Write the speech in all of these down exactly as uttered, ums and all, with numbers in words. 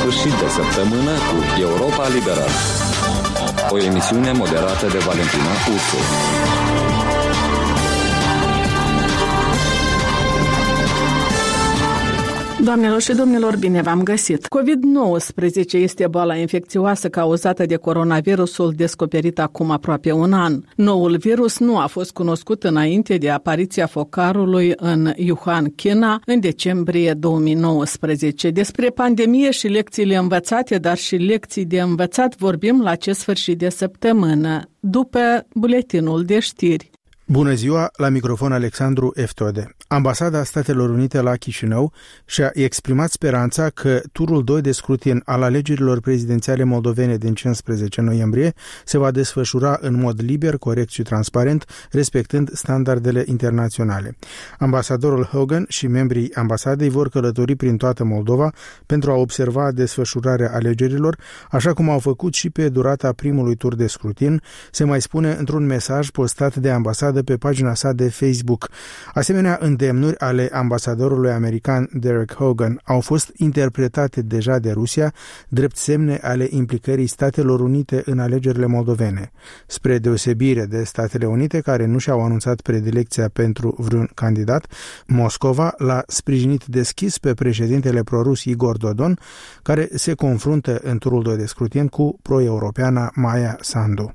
sfârșit de săptămână cu Europa Liberă. O emisiune moderată de Valentina Ursu. Doamnelor și domnilor, bine v-am găsit! covid nouăsprezece este boala infecțioasă cauzată de coronavirusul descoperit acum aproape un an. Noul virus nu a fost cunoscut înainte de apariția focarului în Wuhan, China, în decembrie două mii nouăsprezece. Despre pandemie și lecțiile învățate, dar și lecții de învățat vorbim la acest sfârșit de săptămână, după buletinul de știri. Bună ziua, la microfon Alexandru Eftode. Ambasada Statelor Unite la Chișinău și-a exprimat speranța că turul doi de scrutin al alegerilor prezidențiale moldovene din cincisprezece noiembrie se va desfășura în mod liber, corect și transparent, respectând standardele internaționale. Ambasadorul Hogan și membrii ambasadei vor călători prin toată Moldova pentru a observa desfășurarea alegerilor, așa cum au făcut și pe durata primului tur de scrutin, se mai spune într-un mesaj postat de ambasadă pe pagina sa de Facebook. Asemenea, îndemnuri ale ambasadorului american Derek Hogan au fost interpretate deja de Rusia drept semne ale implicării Statelor Unite în alegerile moldovene. Spre deosebire de Statele Unite, care nu și-au anunțat predilecția pentru vreun candidat, Moscova l-a sprijinit deschis pe președintele prorus Igor Dodon, care se confruntă în turul doi de scrutin cu pro-europeana Maia Sandu.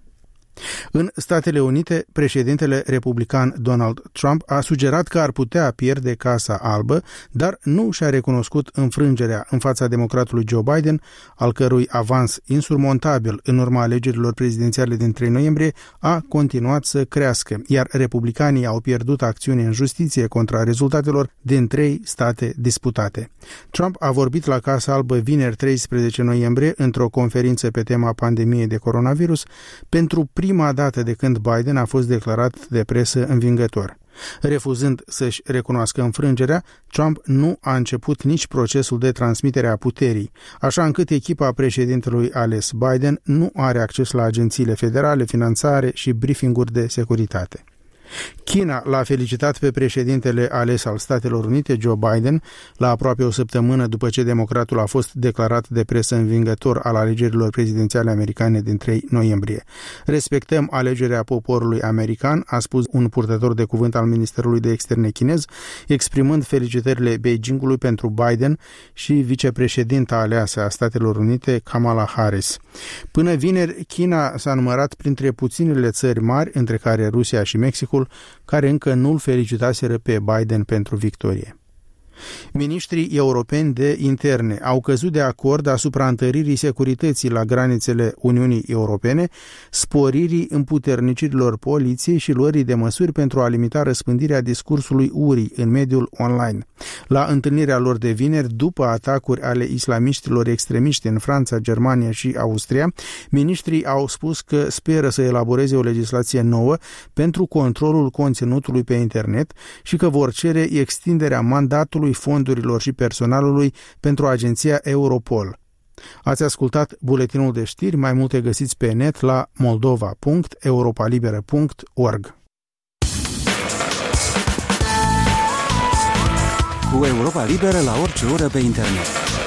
În Statele Unite, președintele republican Donald Trump a sugerat că ar putea pierde Casa Albă, dar nu și-a recunoscut înfrângerea în fața democratului Joe Biden, al cărui avans insurmontabil în urma alegerilor prezidențiale din trei noiembrie a continuat să crească, iar republicanii au pierdut acțiune în justiție contra rezultatelor din trei state disputate. Trump a vorbit la Casa Albă vineri treisprezece noiembrie într-o conferință pe tema pandemiei de coronavirus pentru prima dată de când Biden a fost declarat de presă învingător. Refuzând să-și recunoască înfrângerea, Trump nu a început nici procesul de transmitere a puterii, așa încât echipa președintelui ales Biden nu are acces la agențiile federale, finanțare și briefinguri de securitate. China l-a felicitat pe președintele ales al Statelor Unite, Joe Biden, la aproape o săptămână după ce democratul a fost declarat de presă învingător al alegerilor prezidențiale americane din trei noiembrie. Respectăm alegerea poporului american, a spus un purtător de cuvânt al Ministerului de Externe chinez, exprimând felicitările Beijingului pentru Biden și vicepreședinta aleasă a Statelor Unite, Kamala Harris. Până vineri, China s-a numărat printre puținele țări mari, între care Rusia și Mexicul, care încă nu-l felicitaseră pe Biden pentru victorie. Miniștrii europeni de interne au căzut de acord asupra întăririi securității la granițele Uniunii Europene, sporirii împuternicirilor poliției și luării de măsuri pentru a limita răspândirea discursului urii în mediul online. La întâlnirea lor de vineri, după atacuri ale islamiștilor extremiști în Franța, Germania și Austria, miniștrii au spus că speră să elaboreze o legislație nouă pentru controlul conținutului pe internet și că vor cere extinderea mandatului fondurilor și personalului pentru agenția Europol. Ați ascultat buletinul de știri, mai multe găsiți pe net la moldova punct europalibera punct org. Cu Europa Liberă la orice oră pe internet.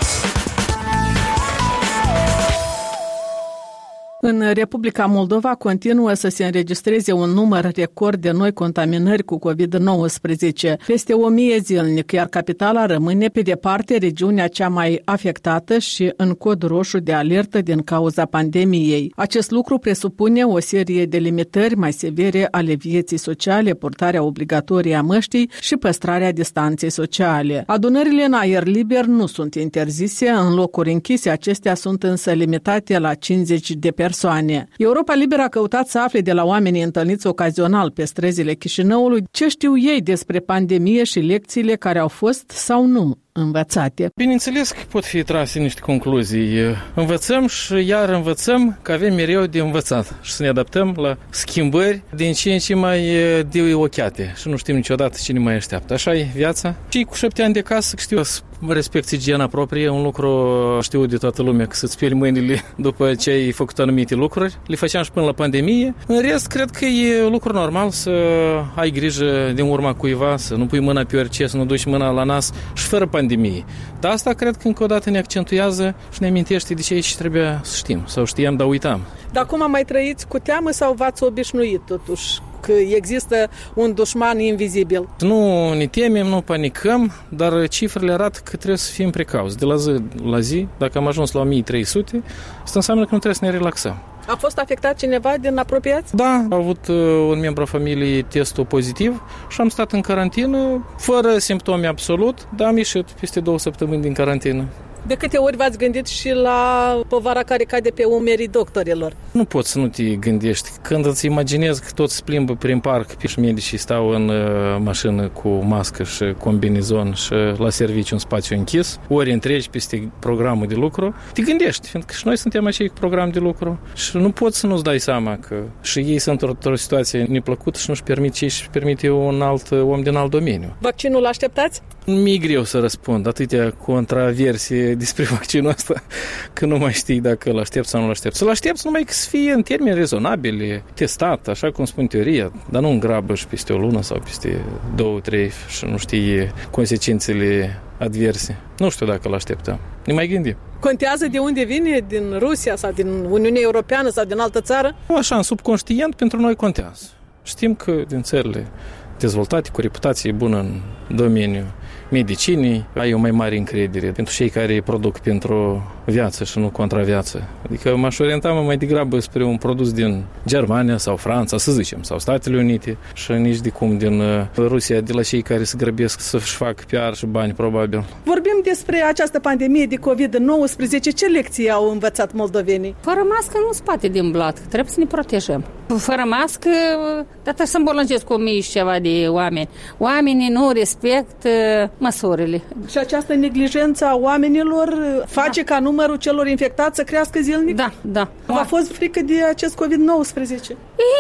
În Republica Moldova continuă să se înregistreze un număr record de noi contaminări cu covid nouăsprezece, peste o mie zilnic, iar capitala rămâne pe departe regiunea cea mai afectată și în cod roșu de alertă din cauza pandemiei. Acest lucru presupune o serie de limitări mai severe ale vieții sociale, purtarea obligatorie a măștii și păstrarea distanței sociale. Adunările în aer liber nu sunt interzise, în locuri închise acestea sunt însă limitate la cincizeci de persoane. persoane. Europa Liberă a căutat să afle de la oamenii întâlniți ocazional pe străzile Chișinăului ce știu ei despre pandemie și lecțiile care au fost sau nu învățate. Bineînțeles că pot fi trase niște concluzii. Învățăm și iar învățăm că avem mereu de învățat și să ne adaptăm la schimbări din ce în ce mai de ochiate și nu știm niciodată cine mai așteaptă. Așa e viața. Și cu șapte ani de casă știu să respect igiena proprie, un lucru știu de toată lumea, că să-ți speli mâinile după ce ai făcut anumite lucruri. Le făceam și până la pandemie. În rest, cred că e lucru normal să ai grijă din urma cuiva, să nu pui mâna pe orice, să nu duci mâna la nas și fără pandemie pandemiei. Dar asta cred că încă o dată ne accentuează și ne amintește de ce aici trebuia să știm, sau știam, dar uitam. Dar acum mai trăiți cu teamă sau v-ați obișnuit totuși că există un dușman invizibil? Nu ne temem, nu panicăm, dar cifrele arată că trebuie să fim precauți. De la zi la zi, dacă am ajuns la o mie trei sute, asta înseamnă că nu trebuie să ne relaxăm. A fost afectat cineva din apropiați? Da, a avut uh, un membru a familiei testul pozitiv și am stat în carantină, fără simptome absolut, dar am ieșit peste două săptămâni din carantină. De câte ori v-ați gândit și la povara care cade pe umerii doctorilor? Nu poți să nu te gândești. Când îți imaginezi că toți plimbă prin parc și medicii stau în uh, mașină cu mască și combinezon și la serviciu în spațiu închis, ori întregi peste programul de lucru, te gândești, fiindcă și noi suntem acei cu program de lucru și nu poți să nu-ți dai seama că și ei sunt într-o situație neplăcută și nu-și permit ce își permite un alt om din alt domeniu. Vaccinul așteptați? Mi-e greu să răspund atâtea contraversii despre vaccinul ăsta, că nu mai știi dacă îl aștept sau nu îl aștept. Să-l aștept numai că să fie în termeni rezonabili, testat, așa cum spun teoria, dar nu în grabă și peste o lună sau peste două, trei și nu știi consecințele adverse. Nu știu dacă îl așteptăm. Ne mai gândim. Contează de unde vine? Din Rusia sau din Uniunea Europeană sau din altă țară? Așa, în subconștient, pentru noi contează. Știm că din țările dezvoltate, cu reputație bună în domeniul medicinii, ai o mai mare încredere pentru cei care produc pentru viață și nu contra viață. Adică m-aș orienta mai degrabă spre un produs din Germania sau Franța, să zicem, sau Statele Unite și nici de cum din Rusia, de la cei care se grăbesc să-și facă P R și bani, probabil. Vorbim despre această pandemie de covid nouăsprezece. Ce lecții au învățat moldovenii? Fără mască nu spate din blat, trebuie să ne protejăm. Fără mască, dar să îmbolnăvesc cu o mie și ceva de oameni. Oamenii nu respectă măsurile. Și această neglijență a oamenilor face da. ca numărul celor infectați să crească zilnic? Da, da. V-a fost frică de acest covid nouăsprezece?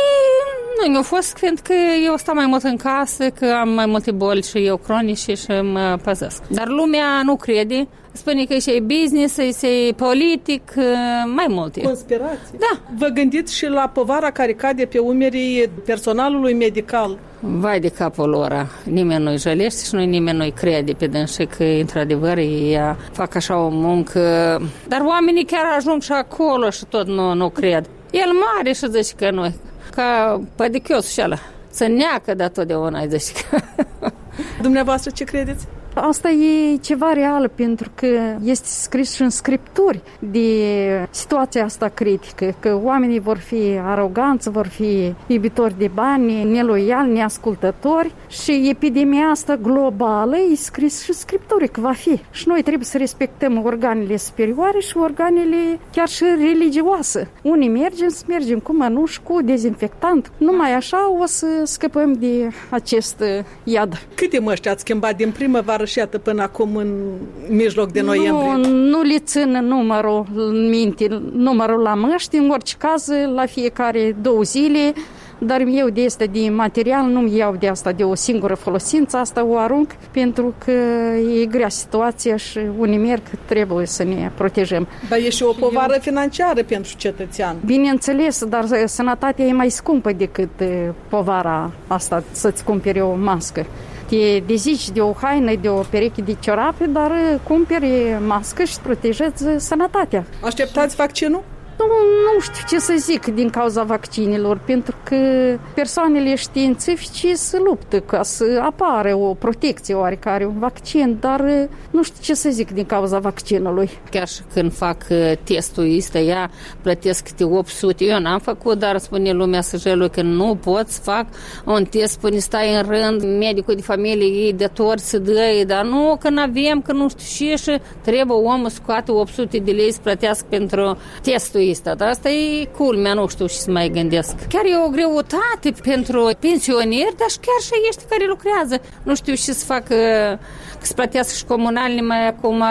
E, nu mi-a fost, că eu stau mai mult în casă, că am mai multe boli și eu cronice și mă păzesc. Dar lumea nu crede. Spune că e business, e politic, mai multe. Conspirații? Da. Vă gândiți și la povara care cade pe umerii personalului medical? Vai de capul lor, nimeni nu-i jălește și nu nimeni nu-i crede pe dânsă că, într-adevăr, ei fac așa o muncă. Dar oamenii chiar ajung și acolo și tot nu, nu cred. El mare și zice că nu, ca pădichios și ăla. Să neacă, dar totdeauna îi zice că... Dumneavoastră ce credeți? Asta e ceva real, pentru că este scris și în scripturi de situația asta critică, că oamenii vor fi aroganți, vor fi iubitori de bani, neloiali, neascultători și epidemia asta globală e scris și în scripturi că va fi. Și noi trebuie să respectăm organele superioare și organele chiar și religioase. Unii mergem, să mergem cu mănuși, cu dezinfectant. Numai așa o să scăpăm de acest iad. Câte măști ați schimbat din primăvară și iată până acum în mijloc de noiembrie? Nu, nu le țin numărul în minte, numărul la măști, în orice caz, la fiecare două zile, dar eu de asta de material nu-mi iau de asta de o singură folosință, asta o arunc pentru că e grea situația și unii merg, trebuie să ne protejăm. Dar e și o povară eu... financiară pentru cetățean. Bineînțeles, dar sănătatea e mai scumpă decât povara asta, să-ți cumperi o mască. Te dezici de o haină, de o pereche de ciorape, dar cumperi mască și protejezi sănătatea. Așteptați vaccinul? Nu, nu știu ce să zic din cauza vaccinilor, pentru că persoanele științifice se luptă ca să apară o protecție oarecare, un vaccin, dar nu știu ce să zic din cauza vaccinului. Chiar și când fac testul ăsta, ea plătesc câte opt sute. Eu n-am făcut, dar spune lumea săjelui că nu pot să fac un test, spune stai în rând, medicul de familie ei de tori să dă, dar nu, că n-avem, că nu știu ce și trebuie omul să scoate opt sute de lei să plătească pentru testul. Dar asta e culmea, nu știu și să mai gândesc. Chiar e o greutate pentru pensionieri, dar și chiar și ăștia care lucrează. Nu știu și să facă, că să plătească și comunalele, mai acum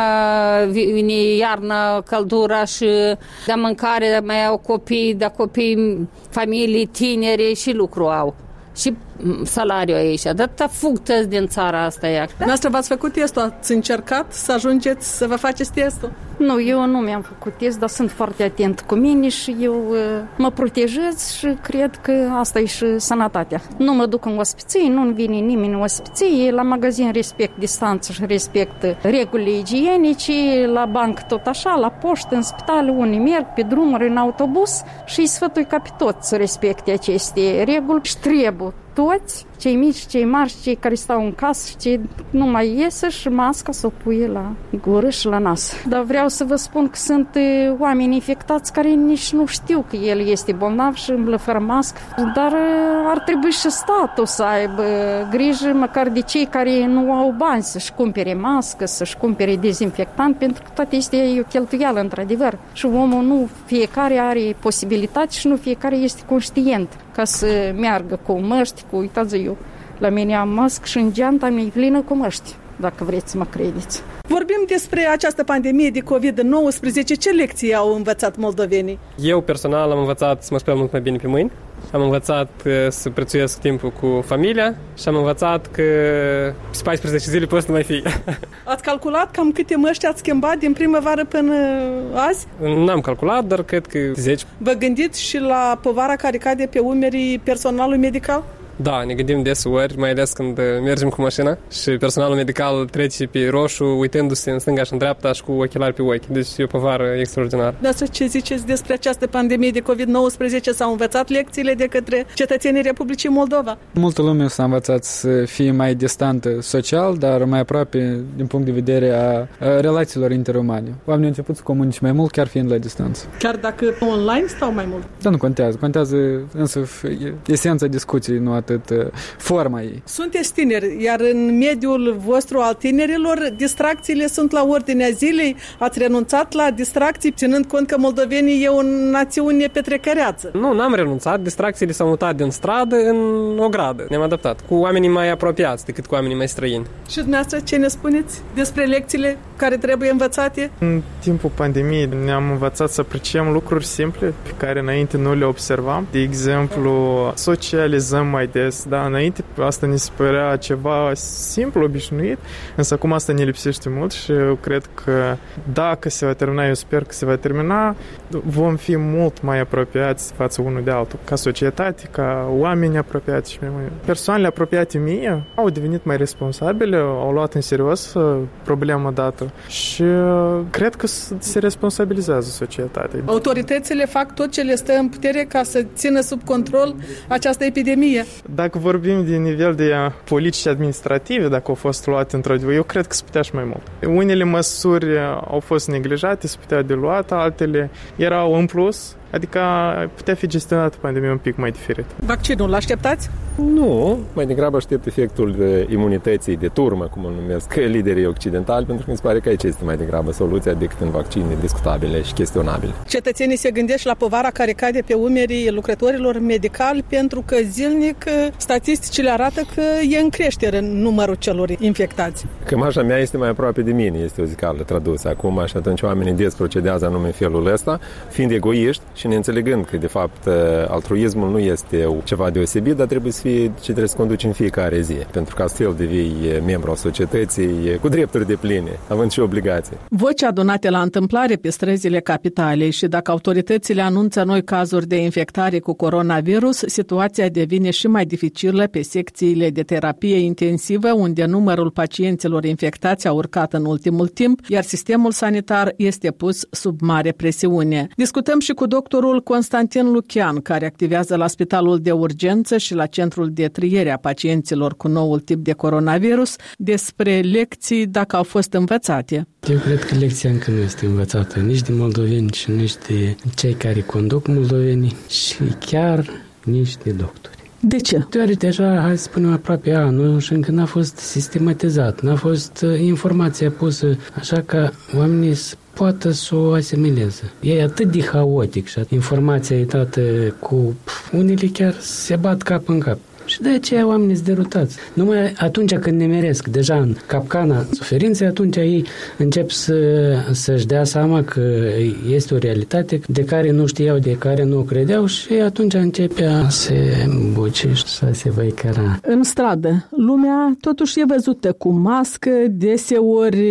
vine iarna, căldura și de mâncare, mai au copii, de copii, familii, tineri și lucru au. Și salariu aici, de atâta fug din țara asta. Noastră v-ați făcut testul, ați încercat să ajungeți să vă faceți testul? Nu, eu nu mi-am făcut test, dar sunt foarte atent cu mine și eu uh, mă protejez și cred că asta e și sănătatea. Nu mă duc în ospiție, nu vine nimeni în ospiție, la magazin respect distanță și respect regulile igienice, la bancă tot așa, la poștă, în spital, unii merg pe drumuri, în autobuz și îi sfătui ca pe toți să respecte aceste reguli și trebuie toți, cei mici, cei mari, cei care stau în casă și cei nu mai iese și masca să o puie la gură și la nas. Dar vreau să vă spun că sunt oameni infectați care nici nu știu că el este bolnav și îmblă fără mască, dar ar trebui și statul să aibă grijă măcar de cei care nu au bani să-și cumpere mască, să-și cumpere dezinfectant, pentru că toate este o cheltuială într-adevăr. Și omul nu fiecare are posibilitate și nu fiecare este conștient ca să meargă cu măști, cu, uitați eu, la mine am mască și în geanta mi-e plină cu măști, dacă vreți să mă credeți. Vorbim despre această pandemie de covid nouăsprezece. Ce lecții au învățat moldovenii? Eu personal am învățat să mă spăl mult mai bine pe mâini, am învățat să prețuiesc timpul cu familia și am învățat că paisprezece zile poți să nu mai fi. Ați calculat cam câte măști ați schimbat din primăvară până azi? N-am calculat, dar cred că zece. Vă gândiți și la povara care cade pe umerii personalului medical? Da, ne gândim deseori, mai ales când mergem cu mașina și personalul medical trece pe roșu, uitându-se în stânga și în dreapta și cu ochelari pe ochi. Deci e o povară extraordinară. Dar ce ziceți despre această pandemie de covid nouăsprezece? S-au învățat lecțiile de către cetățenii Republicii Moldova? Multă lume s-a învățat să fie mai distantă social, dar mai aproape din punct de vedere a relațiilor interumane. Oamenii au început să comunice mai mult, chiar fiind la distanță. Chiar dacă online stau mai mult? Da, nu contează. Contează însă esența discuției, nu atât forma ei. Sunteți tineri, iar în mediul vostru al tinerilor, distracțiile sunt la ordinea zilei. Ați renunțat la distracții, ținând cont că moldovenii e o națiune petrecăreață. Nu, n-am renunțat. Distracțiile s-au mutat din stradă în ogradă. Ne-am adaptat cu oamenii mai apropiați decât cu oamenii mai străini. Și dumneavoastră ce ne spuneți despre lecțiile care trebuie învățate? În timpul pandemiei ne-am învățat să apreciem lucruri simple pe care înainte nu le observam. De exemplu, socializăm mai des. Da, înainte asta ne se părea ceva simplu, obișnuit, însă acum asta ne lipsește mult și eu cred că dacă se va termina, eu sper că se va termina, vom fi mult mai apropiați față unul de altul, ca societate, ca oameni apropiați și mai mult. Persoanele apropiate mie au devenit mai responsabile, au luat în serios problema dată și cred că se responsabilizează societatea. Autoritățile fac tot ce le stă în putere ca să țină sub control această epidemie. Dacă vorbim de nivel de politici administrative, dacă au fost luate într-adevăr, eu cred că se putea și mai mult. Unele măsuri au fost neglijate, se putea de luat, altele erau în plus, adică putea fi gestionată pandemia un pic mai diferit. Vaccinul l-așteptați? Nu, mai degrabă aștept efectul imunității de turmă, cum îl numesc liderii occidentali, pentru că mi se pare că aici este mai degrabă soluția decât în vaccine discutabile și chestionabile. Cetățenii se gândesc la povara care cade pe umerii lucrătorilor medicali, pentru că zilnic statisticile arată că e în creștere numărul celor infectați. Cămașa mea este mai aproape de mine, este o zicală tradusă acum și atunci oamenii des procedează anume în felul ăsta, fiind egoiști și neînțelegând că de fapt altruismul nu este ceva deosebit, dar trebuie să fie ce trebuie să conduci în fiecare zi, pentru că astfel devii membru al societății cu drepturi depline, având și obligații. Voci adunate la întâmplare pe străzile capitalei și dacă autoritățile anunță noi cazuri de infectare cu coronavirus, situația devine și mai dificilă pe secțiile de terapie intensivă, unde numărul pacienților infectați a urcat în ultimul timp, iar sistemul sanitar este pus sub mare presiune. Discutăm și cu doctorul Constantin Lucian, care activează la Spitalul de Urgență și la Centrul de Triere a pacienților cu noul tip de coronavirus, despre lecții dacă au fost învățate. Eu cred că lecția încă nu este învățată nici de moldoveni și nici de cei care conduc moldovenii și chiar nici de doctori. De ce? Deoarece deja, hai să spunem, aproape anul și încă n-a fost sistematizat, n-a fost informația pusă așa ca oamenii să poată să o asimileze. E atât de haotic și informația e dată cu... Unele chiar se bat cap în cap. Și de aceea oamenii sunt derutați. Numai atunci când ne meresc deja în capcana suferinței, atunci ei încep să, să-și dea seama că este o realitate de care nu știau, de care nu credeau și atunci începe a se buci și a se văicăra. În stradă, lumea totuși e văzută cu mască, deseori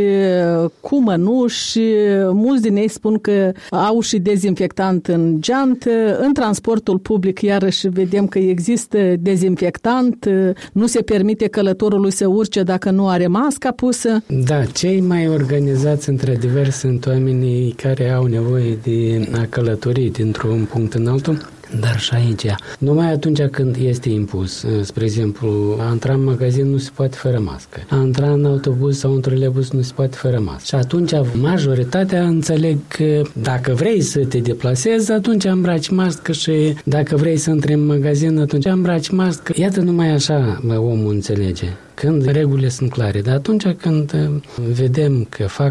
cu mănuși, mulți din ei spun că au și dezinfectant în geantă, în transportul public iarăși vedem că există dezinfectant, nu se permite călătorului să urce dacă nu are masca pusă. Da, cei mai organizați într-adevăr sunt oamenii care au nevoie de a călători dintr-un punct în altul. Dar și aici, numai atunci când este impus, spre exemplu, a intra în magazin nu se poate fără mască, a intra în autobuz sau în trolebus nu se poate fără mască. Și atunci majoritatea înțeleg că dacă vrei să te deplasezi, atunci îmbraci mască și dacă vrei să intri în magazin, atunci îmbraci mască. Iată, numai așa omul înțelege. Când regulile sunt clare, dar atunci când vedem că fac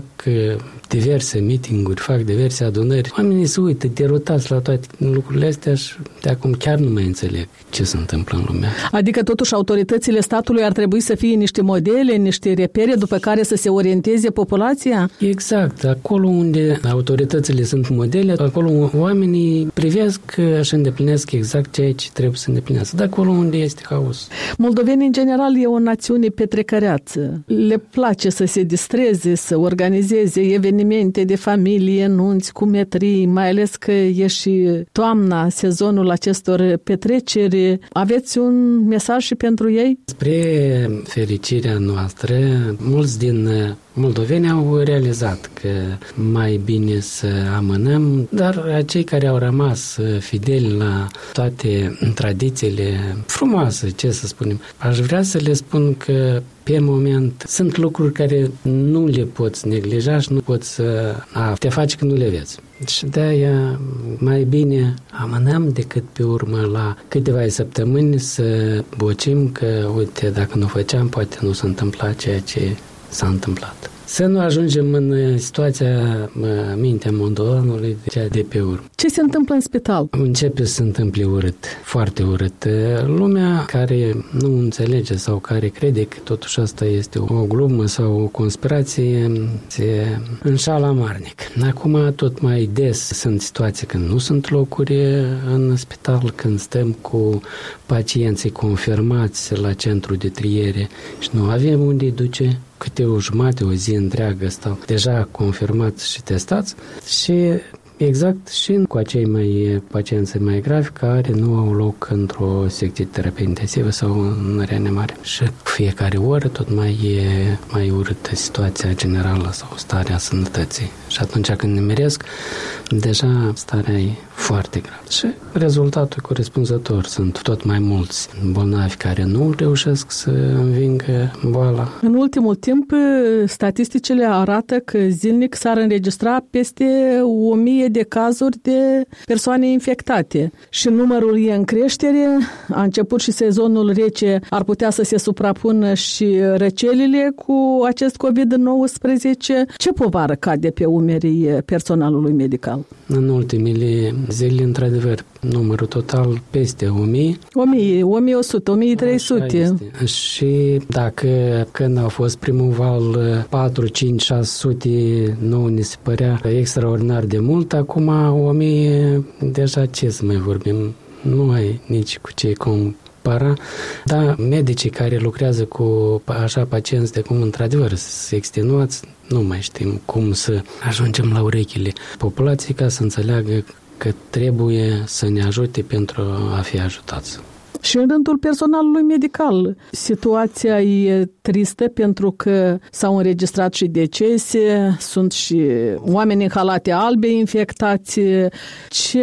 diverse meeting-uri, fac diverse adunări, oamenii se uită derutați la toate lucrurile astea și de acum chiar nu mai înțeleg ce se întâmplă în lumea. Adică totuși autoritățile statului ar trebui să fie niște modele, niște repere după care să se orienteze populația? Exact. Acolo unde autoritățile sunt modele, acolo oamenii privesc și îndeplinesc exact ceea ce trebuie să îndeplinească. De acolo unde este haos. Moldovenii, în general, e o națiune petrecăreață. Le place să se distreze, să organizeze evenimente de familie, nunți, cumetrii, mai ales că e și toamna, sezonul acestor petreceri. Aveți un mesaj și pentru ei? Spre fericirea noastră, mulți din moldoveni au realizat că mai bine să amânăm, dar cei care au rămas fideli la toate tradițiile frumoase, ce să spunem, aș vrea să le spun că pe moment sunt lucruri care nu le poți neglija și nu poți să a, te faci că nu le vezi. Și de-aia mai bine amânăm decât pe urmă la câteva săptămâni să bocim că, uite, dacă nu făceam, poate nu se întâmpla ceea ce s-a întâmplat. Să nu ajungem în situația mintea moldoveanului de cea de pe urmă. Ce se întâmplă în spital? Începe să se întâmple urât, foarte urât. Lumea care nu înțelege sau care crede că totuși asta este o glumă sau o conspirație se înșală amarnic. Acum tot mai des sunt situații când nu sunt locuri în spital, când stăm cu pacienții confirmați la centru de triere și nu avem unde duce. Câte o jumătate, o zi întreagă stau deja confirmați și testați și exact și cu acei mai pacienți mai gravi care nu au loc într-o secție de terapie intensivă sau în reanimare. Și fiecare oră tot mai e mai urâtă situația generală sau starea sănătății. Și atunci când ne meresc, deja starea e foarte gravă. Și rezultatul corespunzător sunt tot mai mulți bolnavi care nu reușesc să învingă boala. În ultimul timp, statisticile arată că zilnic s-ar înregistra peste o mie de cazuri de persoane infectate și numărul e în creștere. A început și sezonul rece, ar putea să se suprapună și răcelile cu acest covid nouăsprezece. Ce povară cade pe umerii personalului medical? În ultimele zile, într-adevăr, numărul total peste o mie. o mie, o mie o sută, o mie trei sute. Și dacă când a fost primul val patru, cinci, șase sute, nouă ne se părea extraordinar de mult, acum o mie, deja ce să mai vorbim, nu ai nici cu ce compara. Da, medicii care lucrează cu așa pacienți de cum într-adevăr se extenuați, nu mai știm cum să ajungem la urechile populației ca să înțeleagă că trebuie să ne ajute pentru a fi ajutați. Și în rândul personalului medical, situația e tristă pentru că s-au înregistrat și decese, sunt și oameni în halate albe infectați. Ce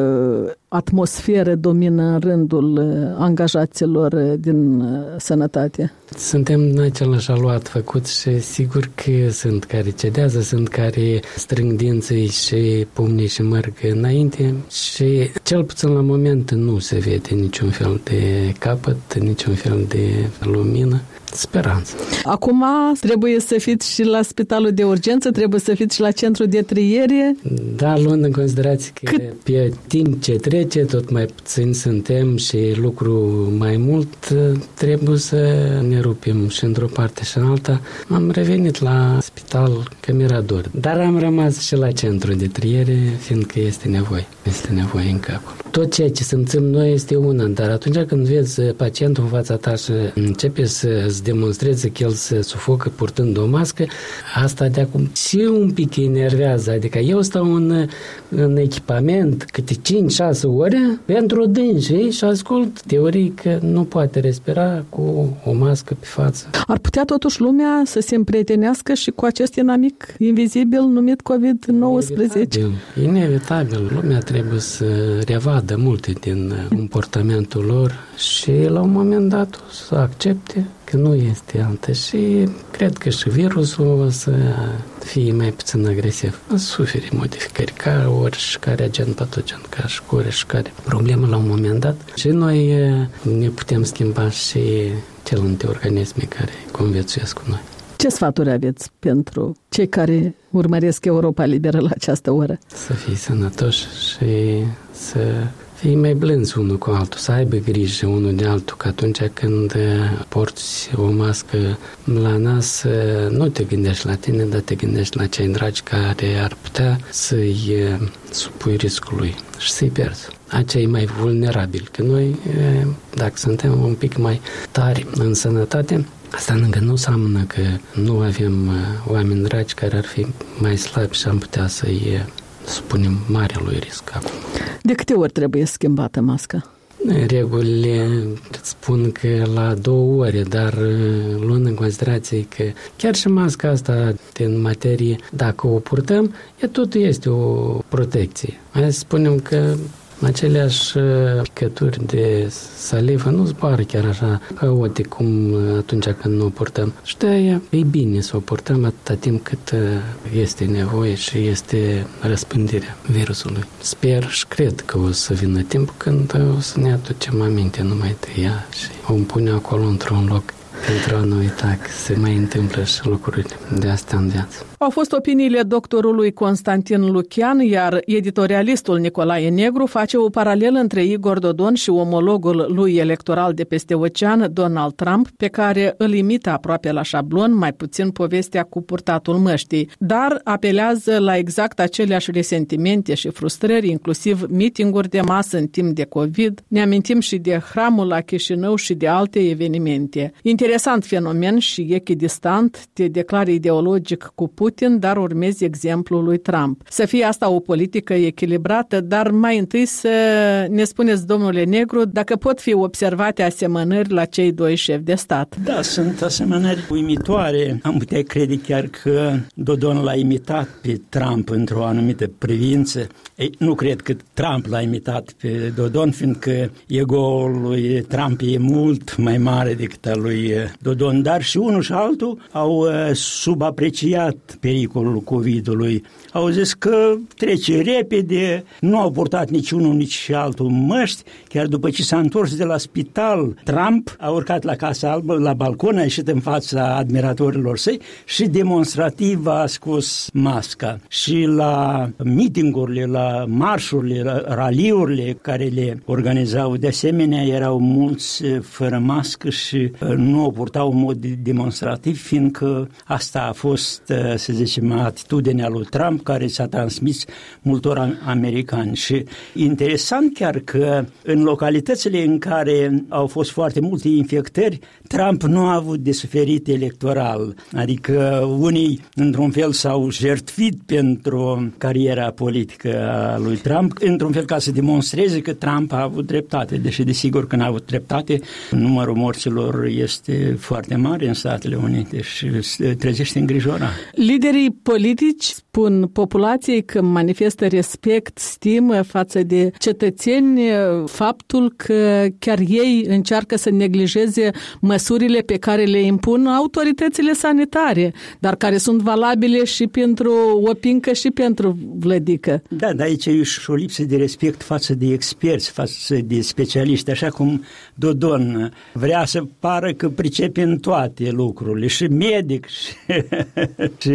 atmosferă domină în rândul angajaților din sănătate? Suntem în același aluat făcut și sigur că sunt care cedează, sunt care strâng dinții și pumnii și merg înainte și cel puțin la moment nu se vede niciun fel de capăt, niciun fel de lumină. Speranță. Acum trebuie să fiți și la spitalul de urgență, trebuie să fiți și la centru de triere. Da, luând în considerație că Cât? pe timp ce trece trece, tot mai puțin suntem și lucru mai mult, trebuie să ne rupim și într-o parte și în alta. Am revenit la spital că mi-era dor, dar am rămas și la centru de triere, fiindcă este nevoie, este nevoie încă acolo. Tot ceea ce simțim noi este una, dar atunci când vezi pacientul în fața ta și începe să-ți demonstreze că el se sufocă purtând o mască, asta de acum și un pic enervează, adică eu stau în, în echipament câte cinci șase ore pentru dânsi și ascult teorii că nu poate respira cu o mască pe față. Ar putea totuși lumea să se împrietenească și cu acest inamic invizibil numit covid nouăsprezece? Inevitabil, inevitabil. Lumea trebuie să revadă multe din comportamentul lor și la un moment dat o să accepte că nu este altă și cred că și virusul o să fie mai puțin agresiv. Suferi modificări ca oricare agent patogen, ca și cu oricare problemă la un moment dat și noi ne putem schimba și celelalte organisme care conviețuiesc cu noi. Ce sfaturi aveți pentru cei care urmăresc Europa Liberă la această oră? Să fie sănătoși și să fii mai blânzi unul cu altul, să aibă grijă unul de altul, că atunci când porți o mască la nas, nu te gândești la tine, dar te gândești la cei dragi care ar putea să-i supui riscului și să-i pierzi. Acei mai vulnerabili, că noi, dacă suntem un pic mai tari în sănătate, asta încă nu înseamnă că nu avem oameni dragi care ar fi mai slabi și am putea să-i supunem marelui risc acum. De câte ori trebuie schimbată masca? Regulile spun că la două ore, dar luând în considerație că chiar și masca asta din materie, dacă o purtăm, e totul este o protecție. Hai să spunem că aceleași picături de salivă nu zboară chiar așa haotic cum atunci când nu o purtăm. Și de-aia e bine să o purtăm atâta timp cât este nevoie și este răspândirea virusului. Sper și cred că o să vină timpul când o să ne aducem aminte numai de ea și o pune acolo într-un loc pentru a nu uita că se mai întâmplă și lucruri de astea în viață. Au fost opiniile doctorului Constantin Lucian, iar editorialistul Nicolae Negru face o paralelă între Igor Dodon și omologul lui electoral de peste ocean, Donald Trump, pe care îl imită aproape la șablon, mai puțin povestea cu purtatul măștii, dar apelează la exact aceleași resentimente și frustrări, inclusiv mitinguri de masă în timp de COVID. Ne amintim și de hramul la Chișinău și de alte evenimente. Interesant fenomen și echidistant, te declari ideologic cu Putin, dar urmezi exemplul lui Trump. Să fie asta o politică echilibrată, dar mai întâi să ne spuneți, domnule Negru, dacă pot fi observate asemănări la cei doi șefi de stat. Da, sunt asemănări uimitoare. Am putea crede chiar că Dodon l-a imitat pe Trump într-o anumită privință. Ei, nu cred că Trump l-a imitat pe Dodon, fiindcă ego-ul lui Trump e mult mai mare decât al lui Dodon, dar și unul și altul au subapreciat pericolul COVID-ului. Au zis că trece repede, nu au purtat niciunul, nici altul măști. Chiar după ce s-a întors de la spital, Trump a urcat la Casa Albă, la balcon, a ieșit în fața admiratorilor săi și demonstrativ a scos masca. Și la mitingurile, la marșurile, la raliurile care le organizau, de asemenea, erau mulți fără mască și nu o purtau în mod demonstrativ, fiindcă asta a fost, să zicem, atitudinea lui Trump, care s-a transmis multor americani. Și interesant chiar că în localitățile în care au fost foarte multe infectări, Trump nu a avut de suferit electoral. Adică unii, într-un fel, s-au jertfit pentru cariera politică a lui Trump, într-un fel ca să demonstreze că Trump a avut dreptate. Deși, desigur, când a avut dreptate, numărul morților este foarte mare în Statele Unite și trezește îngrijorare. Liderii politici spun populației că manifestă respect, stimă față de cetățeni, faptul că chiar ei încearcă să neglijeze măsurile pe care le impun autoritățile sanitare, dar care sunt valabile și pentru Opincă și pentru Vlădică. Da, dar aici e și o lipsă de respect față de experți, față de specialiști, așa cum Dodon vrea să pară că pricepe în toate lucrurile, și medic, și, și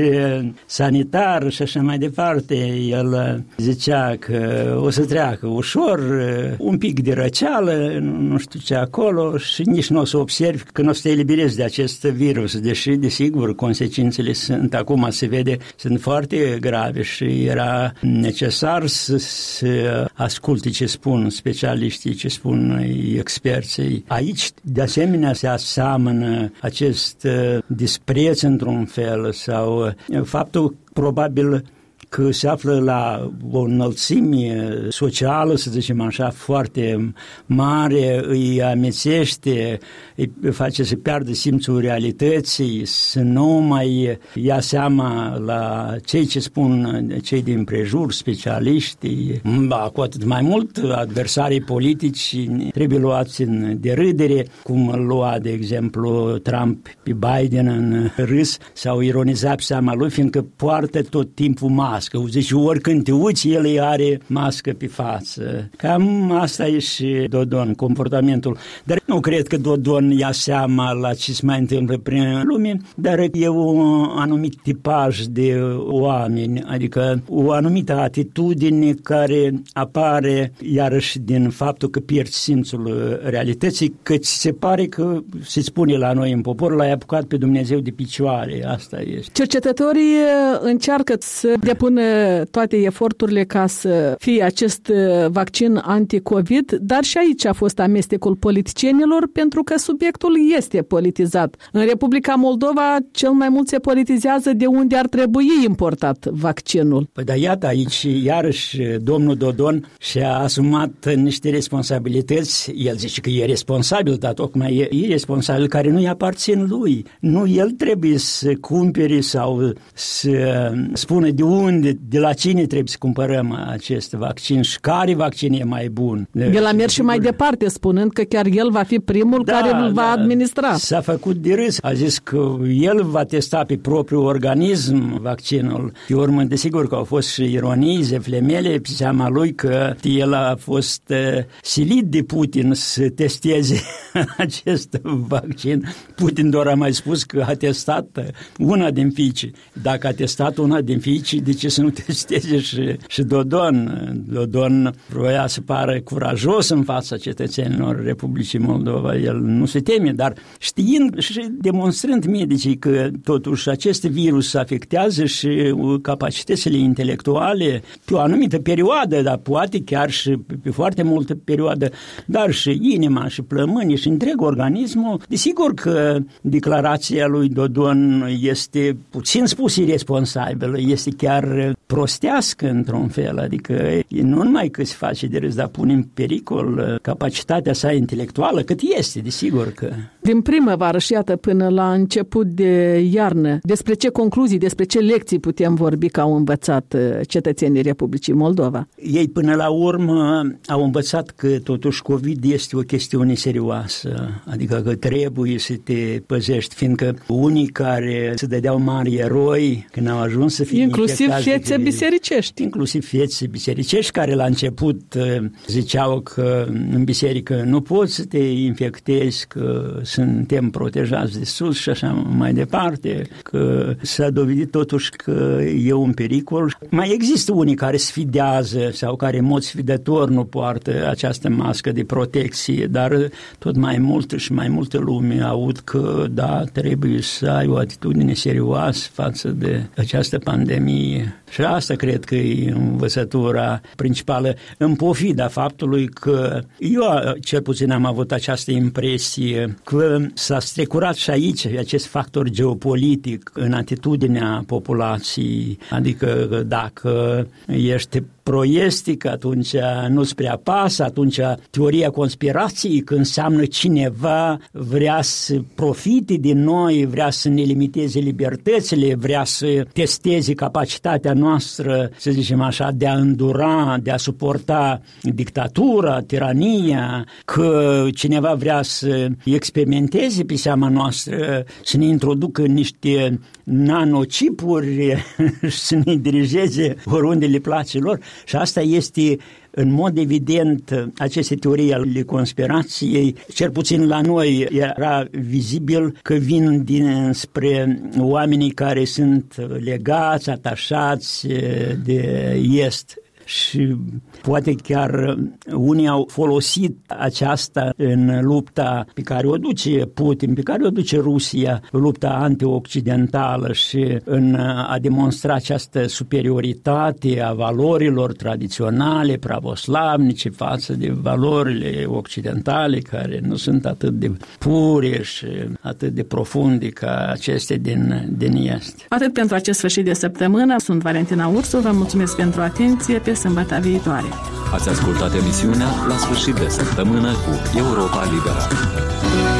sanitar și așa mai departe. El zicea că o să treacă ușor, un pic de răceală, nu știu ce acolo, și nici nu o să observi că nu o să te eliberezi de acest virus, deși, desigur, consecințele sunt, acum se vede, sunt foarte grave și era necesar să se asculte ce spun specialiștii, ce spun experții. Aici, de asemenea, se aseamănă acest dispreț într-un fel sau faptul probabil că se află la o înălțime socială, să zicem așa, foarte mare, îi amețește, îi face să piardă simțul realității, să nu mai ia seama la cei ce spun cei din prejur, specialiștii, ba, cu atât mai mult adversarii politici trebuie luați în derâdere, cum îl lua, de exemplu, Trump pe Biden în râs sau ironiza pe seama lui, fiindcă poartă tot timpul mască. Zici, oricând te uiți, el are mască pe față. Cam asta e și Dodon, comportamentul. Dar nu cred că Dodon ia seama la ce se mai întâmplă prin lume, dar e un anumit tipaj de oameni, adică o anumită atitudine care apare iarăși din faptul că pierzi simțul realității, că ți se pare că se spune la noi în popor, l-ai apucat pe Dumnezeu de picioare. Asta este. Cercetătorii încearcă să depună toate eforturile ca să fie acest vaccin anti-COVID, dar și aici a fost amestecul politicienilor pentru că subiectul este politizat. În Republica Moldova cel mai mult se politizează de unde ar trebui importat vaccinul. Păi da, iată aici iarăși domnul Dodon și-a asumat niște responsabilități. El zice că e responsabil, dar tocmai e, e responsabil care nu-i aparțin lui. Nu el trebuie să cumpere sau să spună de unde, de la cine trebuie să cumpărăm acest vaccin și care vaccin e mai bun. El a mers și mai departe, spunând că chiar el va fi primul da, care îl va da, administra. S-a făcut de râs. A zis că el va testa pe propriul organism vaccinul. Pe urmă, desigur că au fost și ironii, zeflemele pe seama lui că el a fost uh, silit de Putin să testeze acest vaccin. Putin doar a mai spus că a testat una din fiice. Dacă a testat una din fiice, de ce să nu testeze și, și Dodon? Dodon vroia să pară curajos în fața cetățenilor Republicii Moldova. El nu se teme, dar știind și demonstrând medicii că totuși acest virus afectează și capacitățile intelectuale pe o anumită perioadă, dar poate chiar și pe foarte multă perioadă, dar și inima și plămânii și întreg organismul. Desigur că declarația lui Dodon este puțin spus irresponsabilă, este chiar prostească într-un fel, adică nu numai că se face de râs, dar pune în pericol capacitatea sa intelectuală, cât este, desigur că... Din primăvară și iată până la început de iarnă, despre ce concluzii, despre ce lecții putem vorbi că au învățat cetățenii Republicii Moldova? Ei până la urmă au învățat că totuși COVID este o chestiune serioasă, adică că trebuie să te păzești, fiindcă unii care se dădeau mari eroi când au ajuns să fie inclusiv fiețe bisericești. Inclusiv fiețe bisericești care la început ziceau că în biserică nu poți să te infectezi, că suntem protejați de sus și așa mai departe, că s-a dovedit totuși că e un pericol. Mai există unii care sfidează sau care în mod sfidător nu poartă această mască de protecție, dar tot mai mult și mai multă lume aud că da, trebuie să ai o atitudine serioasă față de această pandemie. Și asta cred că e învățătura principală, în pofida faptului că eu cel puțin am avut această impresie că s-a strecurat și aici acest factor geopolitic în atitudinea populației, adică dacă ești proiestic, atunci nu-ți prea pasă, atunci teoria conspirației, că înseamnă cineva vrea să profite din noi, vrea să ne limiteze libertățile, vrea să testeze capacitatea noastră, să zicem așa, de a îndura, de a suporta dictatura, tirania, că cineva vrea să experimenteze pe seama noastră, să ne introducă niște nanocipuri și să ne dirigeze oriunde le place lor. Și asta este, în mod evident, aceste teorii ale conspirației, cel puțin la noi era vizibil că vin dinspre oamenii care sunt legați, atașați de Est. Și poate chiar unii au folosit aceasta în lupta pe care o duce Putin, pe care o duce Rusia, lupta antioccidentală și în a demonstra această superioritate a valorilor tradiționale, pravoslavnice față de valorile occidentale, care nu sunt atât de pure și atât de profunde ca aceste din, din Est. Atât pentru acest sfârșit de săptămână. Sunt Valentina Ursu, vă mulțumesc pentru atenție. Pe sâmbătă viitoare. Ați ascultat emisiunea La sfârșit de săptămână cu Europa Liberă.